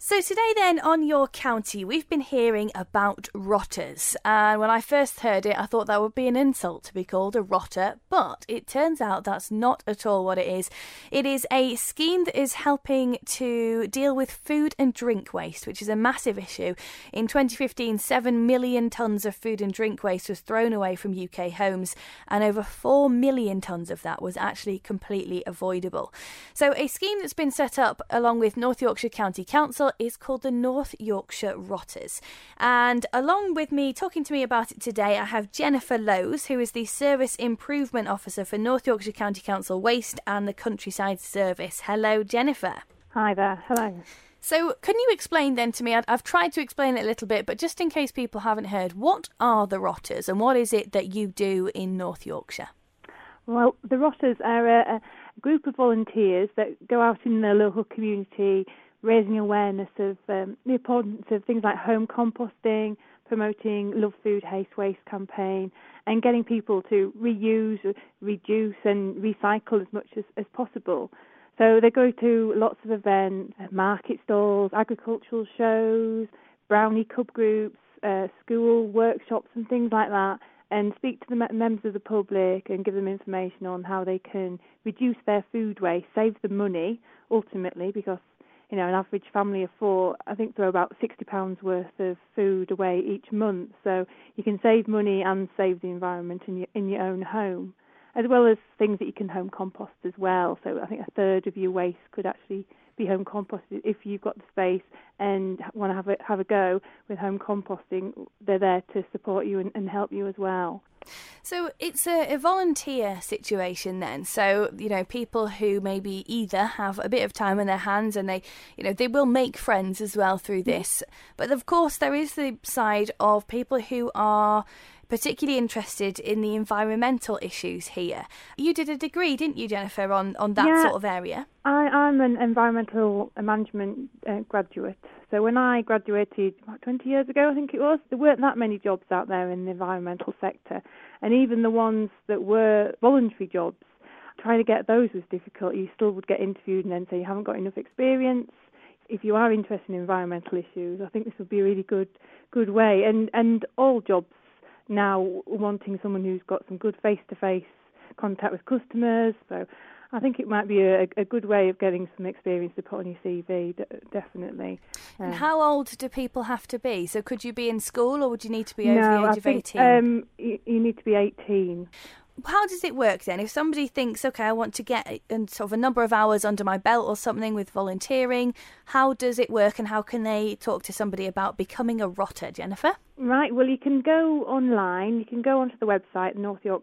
So today then on Your County, we've been hearing about rotters. And when I first heard it, I thought that would be an insult to be called a rotter, but it turns out that's not at all what it is. It is a scheme that is helping to deal with food and drink waste, which is a massive issue. In 2015, 7 million tonnes of food and drink waste was thrown away from UK homes, and over 4 million tonnes of that was actually completely avoidable. So a scheme that's been set up along with North Yorkshire County Council is called the North Yorkshire Rotters. And along with me, talking to me about it today, I have Jennifer Lowes, who is the Service Improvement Officer for North Yorkshire County Council Waste and the Countryside Service. Hello, Jennifer. Hi there. Hello. So can you explain then to me, I've tried to explain it a little bit, but just in case people haven't heard, what are the Rotters and what is it that you do in North Yorkshire? Well, the Rotters are a group of volunteers that go out in the local community raising awareness of the importance of things like home composting, promoting Love Food Hate Waste campaign, and getting people to reuse, reduce and recycle as much as possible. So they go to lots of events, market stalls, agricultural shows, brownie club groups, school workshops and things like that, and speak to the members of the public and give them information on how they can reduce their food waste, save them money ultimately, because an average family of four, I think, throw about £60 worth of food away each month. So you can save money and save the environment in your own home, as well as things that you can home compost as well. So I think a third of your waste could actually be home composted if you've got the space and want to have a go with home composting. They're there to support you and help you as well. So it's a volunteer situation then. So, people who maybe either have a bit of time on their hands and they will make friends as well through this. But of course, there is the side of people who are particularly interested in the environmental issues here. You did a degree, didn't you, Jennifer, on that sort of area? I'm an environmental management graduate. So when I graduated about 20 years ago, I think it was, there weren't that many jobs out there in the environmental sector. And even the ones that were voluntary jobs, trying to get those was difficult. You still would get interviewed and then say you haven't got enough experience. If you are interested in environmental issues, I think this would be a really good way. And all jobs now wanting someone who's got some good face-to-face contact with customers. So I think it might be a good way of getting some experience to put on your CV, definitely. And how old do people have to be? So could you be in school or would you need to be over the age of 18? You need to be 18. How does it work then? If somebody thinks, OK, I want to get sort of a number of hours under my belt or something with volunteering, how does it work and how can they talk to somebody about becoming a rotter, Jennifer? Right, well, you can go online. You can go onto the website,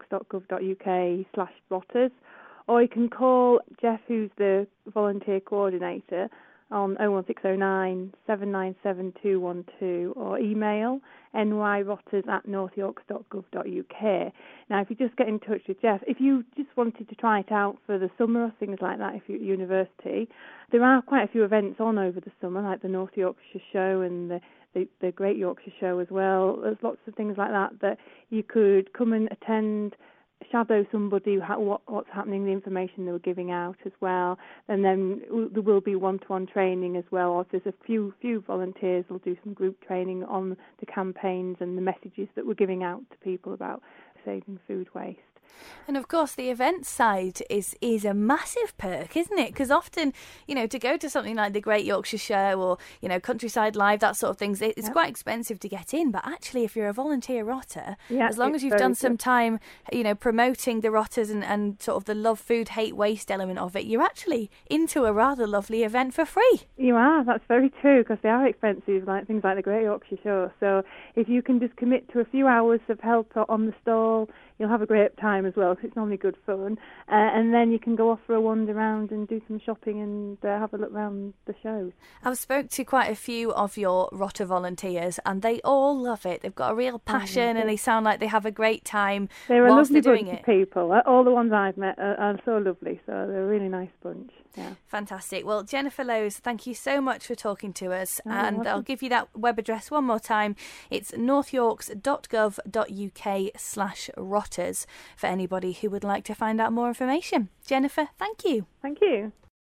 northyorks.gov.uk/rotters, or you can call Jeff, who's the volunteer coordinator, on 01609 797 212, or email nyrotters@northyorks.gov.uk. Now, if you just get in touch with Jeff, if you just wanted to try it out for the summer or things like that, if you're at university, there are quite a few events on over the summer, like the North Yorkshire Show and the Great Yorkshire Show as well. There's lots of things like that you could come and attend, shadow somebody, what's happening, the information they were giving out as well, and then there will be one-to-one training as well. Or if there's a few volunteers, we'll do some group training on the campaigns and the messages that we're giving out to people about saving food waste. And of course, the event side is a massive perk, isn't it? Because often, to go to something like the Great Yorkshire Show or, Countryside Live, that sort of things, it's quite expensive to get in. But actually, if you're a volunteer rotter, as long as you've done some time, promoting the rotters and sort of the love, food, hate, waste element of it, you're actually into a rather lovely event for free. You are, that's very true, because they are expensive, like things like the Great Yorkshire Show. So if you can just commit to a few hours of help on the stall, you'll have a great time as well, because it's normally good fun. And then you can go off for a wander around and do some shopping and have a look around the shows. I've spoke to quite a few of your rotter volunteers and they all love it. They've got a real passion and they sound like they have a great time whilst they're doing it. They're a lovely bunch of people. All the ones I've met are so lovely, so they're a really nice bunch. Yeah. Fantastic. Well, Jennifer Lowes, thank you so much for talking to us. And I'll give you that web address one more time. It's northyorks.gov.uk/rotters for anybody who would like to find out more information. Jennifer, thank you. Thank you.